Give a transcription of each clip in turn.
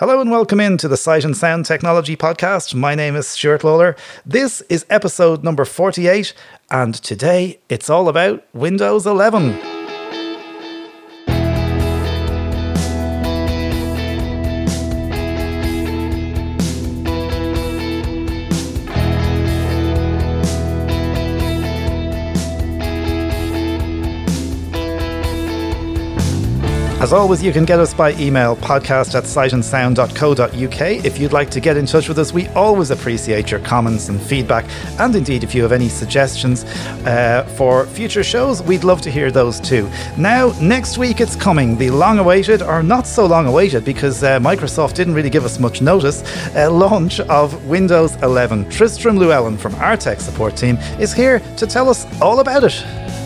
Hello and welcome into the Sight and Sound Technology Podcast. My name is Stuart Lawler. This is episode number 48, and today it's all about Windows 11. As always, you can get us by email, podcast@sightandsound.co.uk. If you'd like to get in touch with us, we always appreciate your comments and feedback. And indeed, if you have any suggestions for future shows, we'd love to hear those too. Now, next week it's coming, the long-awaited, or not so long-awaited, because Microsoft didn't really give us much notice, launch of Windows 11. Tristram Llewellyn from our tech support team is here to tell us all about it.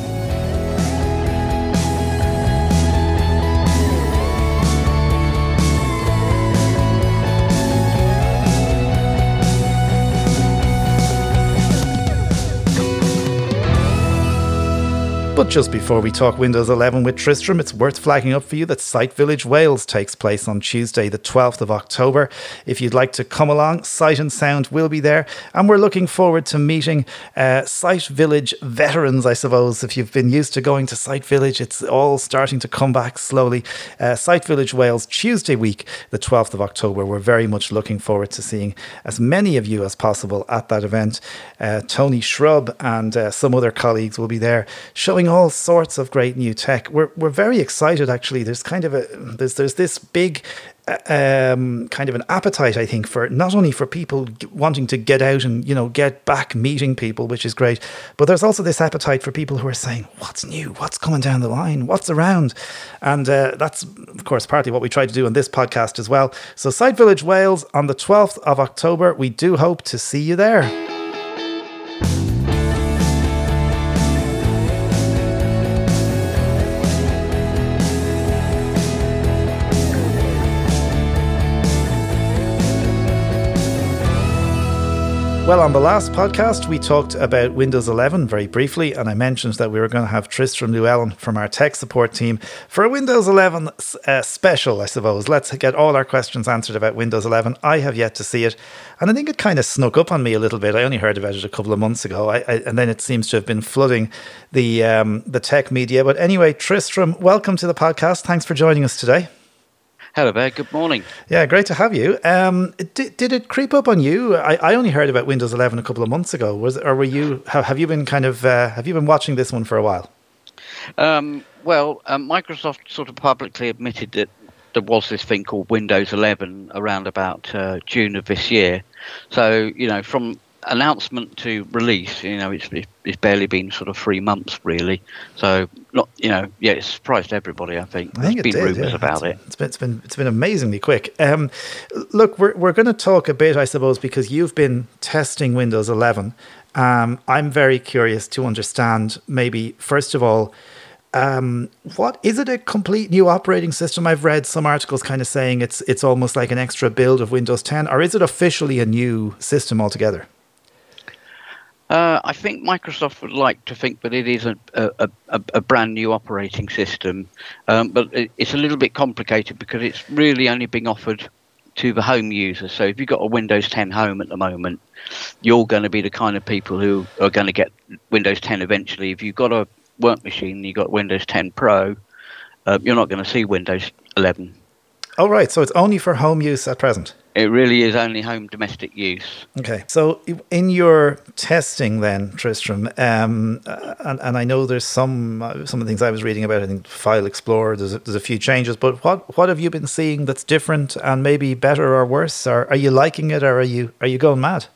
But just before we talk Windows 11 with Tristram, it's worth flagging up for you that Sight Village Wales takes place on Tuesday, the 12th of October. If you'd like to come along, Sight and Sound will be there. And we're looking forward to meeting Sight Village veterans, I suppose. If you've been used to going to Sight Village, it's all starting to come back slowly. Sight Village Wales, Tuesday week, the 12th of October. We're very much looking forward to seeing as many of you as possible at that event. Tony Shrub and some other colleagues will be there showing all sorts of great new tech. We're very excited, actually. There's kind of there's this big kind of an appetite, I think, for not only for people wanting to get out and get back meeting people, which is great, but there's also this appetite for people who are saying, what's new, what's coming down the line, what's around. And that's of course partly what we try to do on this podcast as well. So Sight Village Wales on the 12th of October. We do hope to see you there. Well, on the last podcast, we talked about Windows 11 very briefly, and I mentioned that we were going to have Tristram Llewellyn from our tech support team for a Windows 11 special, I suppose. Let's get all our questions answered about Windows 11. I have yet to see it, and I think it kind of snuck up on me a little bit. I only heard about it a couple of months ago, and then it seems to have been flooding the tech media. But anyway, Tristram, welcome to the podcast. Thanks for joining us today. Hello there, good morning. Yeah, great to have you. Did it creep up on you? I only heard about Windows 11 a couple of months ago. Have you been have you been watching this one for a while? Microsoft sort of publicly admitted that there was this thing called Windows 11 around about June of this year. So, from announcement to release, it's barely been sort of 3 months really. So it surprised everybody. I think there's been rumours about it. It's been amazingly quick. Look, we're going to talk a bit, I suppose, because you've been testing Windows 11. I'm very curious to understand, maybe first of all, what is it? A complete new operating system? I've read some articles kind of saying it's almost like an extra build of Windows 10, or is it officially a new system altogether? I think Microsoft would like to think that it is a brand new operating system, but it's a little bit complicated because it's really only being offered to the home user. So if you've got a Windows 10 home at the moment, you're going to be the kind of people who are going to get Windows 10 eventually. If you've got a work machine and you've got Windows 10 Pro, you're not going to see Windows 11. Oh, right. So it's only for home use at present. It really is only home domestic use. Okay. So in your testing then, Tristram, and I know there's some of the things I was reading about, I think File Explorer, there's a few changes, but what have you been seeing that's different and maybe better or worse? Or are you liking it, or are you going mad?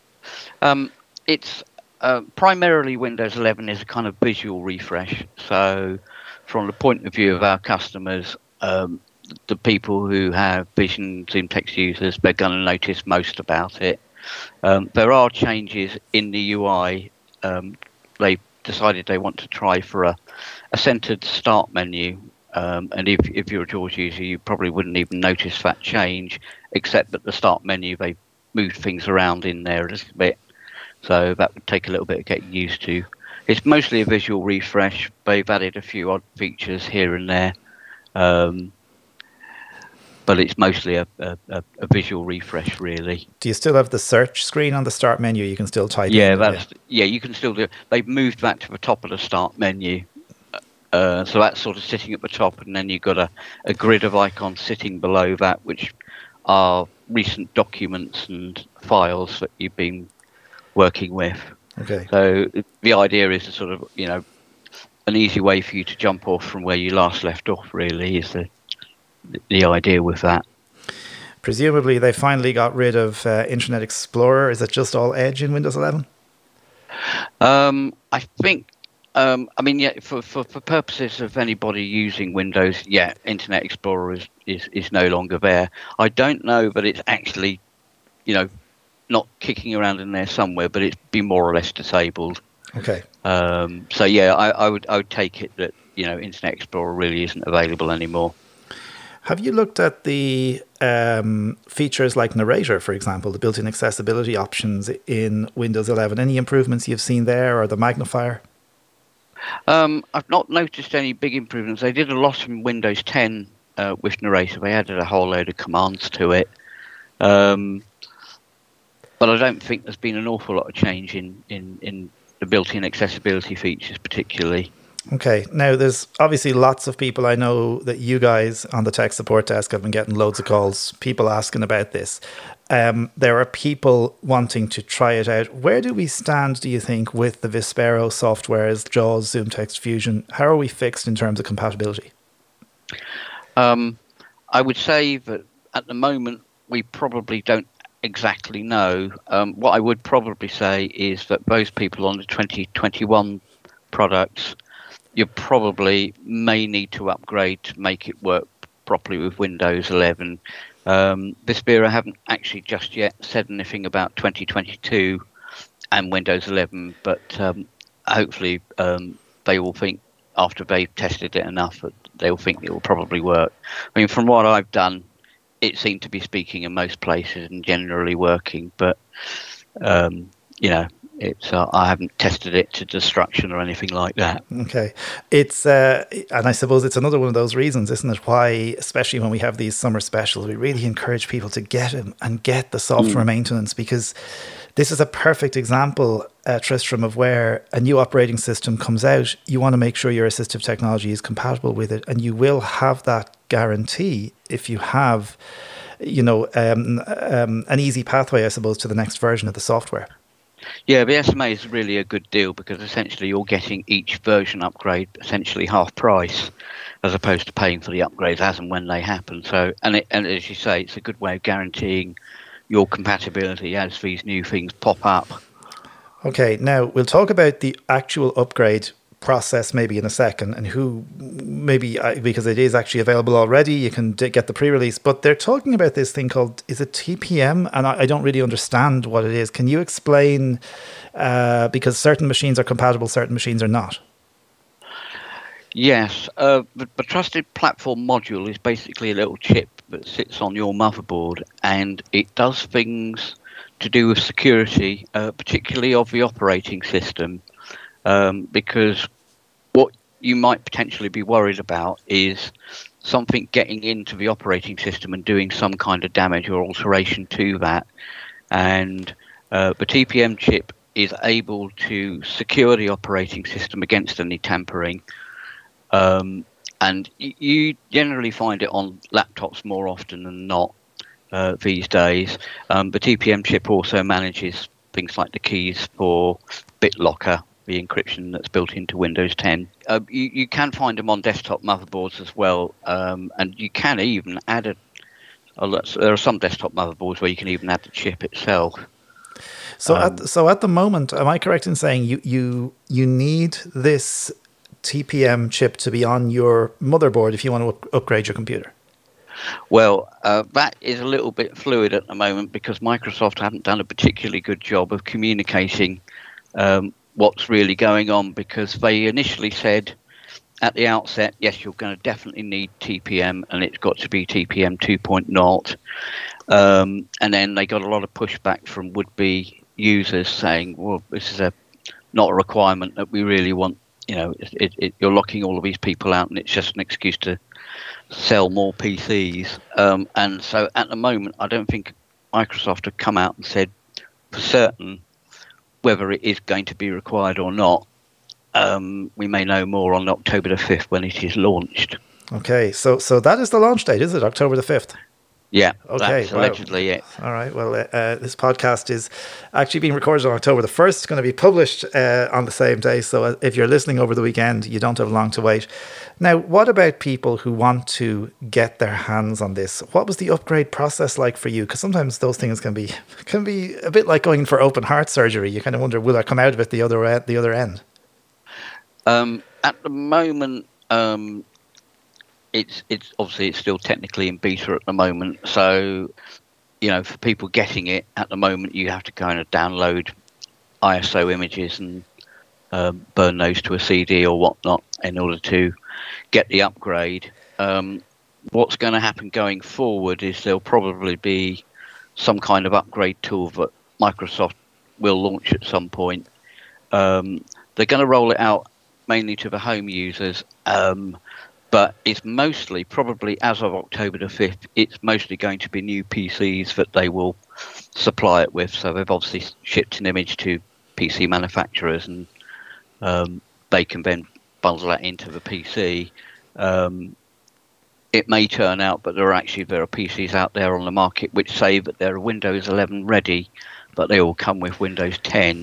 It's primarily Windows 11 is a kind of visual refresh. So from the point of view of our customers, the people who have Vision Zoom Text users, they're going to notice most about it. There are changes in the UI. They decided they want to try for a centered start menu. And if you're a JAWS user, you probably wouldn't even notice that change, except that the start menu, they moved things around in there a little bit. So that would take a little bit of getting used to. It's mostly a visual refresh. They've added a few odd features here and there. but it's mostly a visual refresh, really. Do you still have the search screen on the start menu? You can still type Yeah, in. You can still do it. They've moved back to the top of the start menu. So that's sort of sitting at the top, and then you've got a grid of icons sitting below that, which are recent documents and files that you've been working with. Okay. So the idea is to sort of, an easy way for you to jump off from where you last left off, really, is the idea with that. Presumably they finally got rid of Internet Explorer. Is it just all Edge in Windows 11? I think, for purposes of anybody using Windows, Internet Explorer is no longer there. I don't know that it's actually, not kicking around in there somewhere, but it's been more or less disabled. Okay. I would take it that Internet Explorer really isn't available anymore. Have you looked at the features like Narrator, for example, the built-in accessibility options in Windows 11? Any improvements you've seen there, or the magnifier? I've not noticed any big improvements. They did a lot in Windows 10 with Narrator. They added a whole load of commands to it. But I don't think there's been an awful lot of change in the built-in accessibility features particularly. Okay. Now, there's obviously lots of people I know that you guys on the tech support desk have been getting loads of calls, people asking about this. There are people wanting to try it out. Where do we stand, do you think, with the Vispero software, as JAWS, Zoom Text Fusion? How are we fixed in terms of compatibility? I would say that at the moment we probably don't exactly know. What I would probably say is that those people on the 2021 products, you probably may need to upgrade to make it work properly with Windows 11. Vispero haven't actually just yet said anything about 2022 and Windows 11, but hopefully they will think, after they've tested it enough, that they will think it will probably work. I mean, from what I've done, it seemed to be speaking in most places and generally working, but it's I haven't tested it to destruction or anything like that. Okay. It's and I suppose it's another one of those reasons, isn't it, why, especially when we have these summer specials, we really encourage people to get them and get the software maintenance, because this is a perfect example, Tristram, of where a new operating system comes out. You want to make sure your assistive technology is compatible with it, and you will have that guarantee if you have, an easy pathway, I suppose, to the next version of the software. Yeah, the SMA is really a good deal, because essentially you're getting each version upgrade essentially half price, as opposed to paying for the upgrades as and when they happen. So, and as you say, it's a good way of guaranteeing your compatibility as these new things pop up. Okay, now we'll talk about the actual upgrade process maybe in a second, and who maybe, because it is actually available already, you can get the pre-release, but they're talking about this thing called, is it TPM? And I don't really understand what it is. Can you explain, because certain machines are compatible, certain machines are not? Yes, the Trusted Platform module is basically a little chip that sits on your motherboard, and it does things to do with security, particularly of the operating system. Because what you might potentially be worried about is something getting into the operating system and doing some kind of damage or alteration to that. And the TPM chip is able to secure the operating system against any tampering. And you generally find it on laptops more often than not these days. The TPM chip also manages things like the keys for BitLocker, the encryption that's built into Windows 10. You can find them on desktop motherboards as well, and you can even add there are some desktop motherboards where you can even add the chip itself. So at the moment, am I correct in saying you need this TPM chip to be on your motherboard if you want to upgrade your computer? Well, that is a little bit fluid at the moment, because Microsoft haven't done a particularly good job of communicating what's really going on, because they initially said at the outset, yes, you're going to definitely need TPM, and it's got to be TPM 2.0. And then they got a lot of pushback from would-be users saying, well, this is not a requirement that we really want you're locking all of these people out, and it's just an excuse to sell more PCs. And so at the moment, I don't think Microsoft have come out and said for certain whether it is going to be required or not. We may know more on October the 5th when it is launched. Okay, so that is the launch date, is it? October the 5th? Yeah, okay, that's allegedly it. All right, well, this podcast is actually being recorded on October the 1st. It's going to be published on the same day, so if you're listening over the weekend, you don't have long to wait. Now, what about people who want to get their hands on this? What was the upgrade process like for you? Because sometimes those things can be a bit like going for open heart surgery. You kind of wonder, will I come out of it the other end? At the moment, it's obviously it's still technically in beta at the moment. So, for people getting it at the moment, you have to kind of download ISO images and burn those to a CD or whatnot in order to get the upgrade. What's going to happen going forward is there'll probably be some kind of upgrade tool that Microsoft will launch at some point. They're going to roll it out mainly to the home users, but it's mostly, probably as of October the 5th, it's mostly going to be new PCs that they will supply it with. So they've obviously shipped an image to PC manufacturers, and they can then bundle that into the PC. It may turn out that there are PCs out there on the market which say that they're Windows 11 ready, but they all come with Windows 10.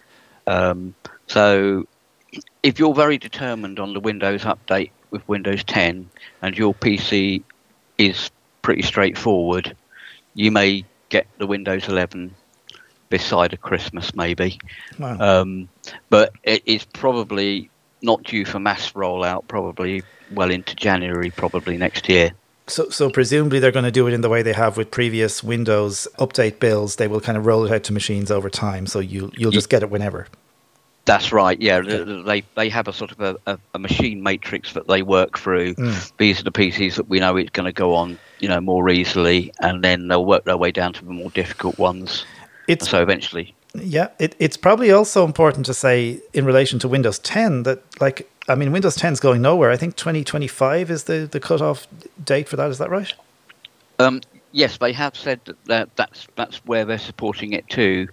So if you're very determined on the Windows update with Windows 10 and your PC is pretty straightforward, you may get the Windows 11 this side of Christmas, maybe. Wow. But it is probably not due for mass rollout, probably well into January, probably next year. So presumably they're going to do it in the way they have with previous Windows update builds. They will kind of roll it out to machines over time, so you'll just get it whenever. That's right, yeah. They have a sort of a machine matrix that they work through. These are the PCs that we know it's going to go on, more easily, and then they'll work their way down to the more difficult ones. So eventually... Yeah, it's probably also important to say in relation to Windows 10 that, Windows 10 is going nowhere. I think 2025 is the cutoff date for that. Is that right? Yes, they have said that's where they're supporting it too.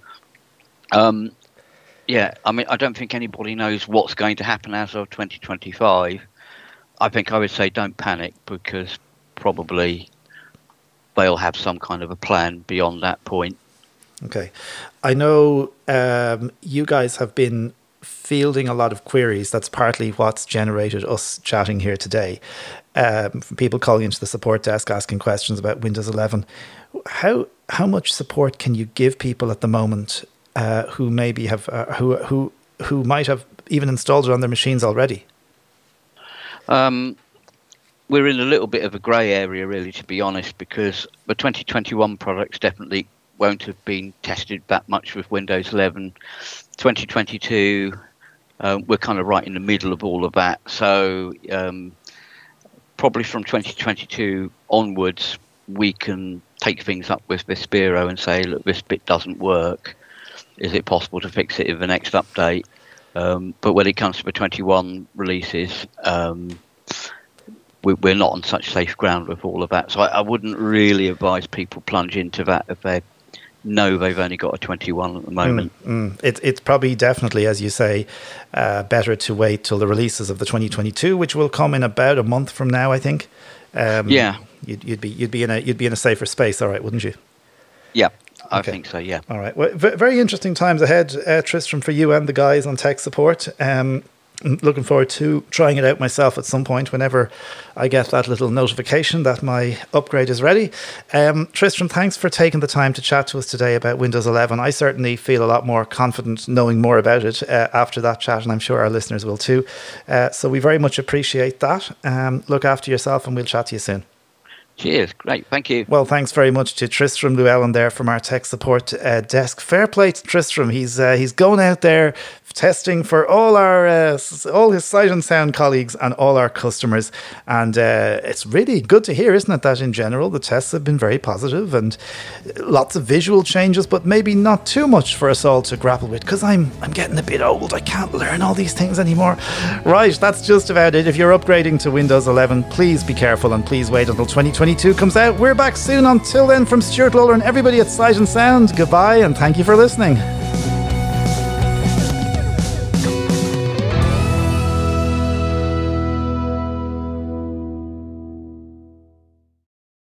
Yeah, I don't think anybody knows what's going to happen as of 2025. I think I would say don't panic, because probably they'll have some kind of a plan beyond that point. Okay. I know you guys have been fielding a lot of queries. That's partly what's generated us chatting here today. From people calling into the support desk asking questions about Windows 11. How much support can you give people at the moment who maybe have who might have even installed it on their machines already? We're in a little bit of a grey area, really, to be honest, because the 2021 products definitely won't have been tested that much with Windows 11. 2022, we're kind of right in the middle of all of that. So probably from 2022 onwards, we can take things up with Vispero and say, look, this bit doesn't work. Is it possible to fix it in the next update? But when it comes to the 21 releases, we're not on such safe ground with all of that. So I wouldn't really advise people plunge into that if they know they've only got a 21 at the moment. It's probably definitely, as you say, better to wait till the releases of the 2022, which will come in about a month from now, I think. Yeah, you'd be in a safer space, all right, wouldn't you? Yeah. I think so, yeah. All right. Well, very interesting times ahead, Tristram, for you and the guys on tech support. Looking forward to trying it out myself at some point whenever I get that little notification that my upgrade is ready. Tristram, thanks for taking the time to chat to us today about Windows 11. I certainly feel a lot more confident knowing more about it after that chat, and I'm sure our listeners will too. So we very much appreciate that. Look after yourself, and we'll chat to you soon. Cheers. Great. Thank you. Well, thanks very much to Tristram Llewellyn there from our tech support desk. Fair play to Tristram. He's going out there testing for all his Sight and Sound colleagues and all our customers. And it's really good to hear, isn't it, that in general the tests have been very positive and lots of visual changes, but maybe not too much for us all to grapple with, because I'm getting a bit old. I can't learn all these things anymore. Right, that's just about it. If you're upgrading to Windows 11, please be careful and please wait until 2022 comes out. We're back soon. Until then, from Stuart Lawler and everybody at Sight and Sound, goodbye and thank you for listening.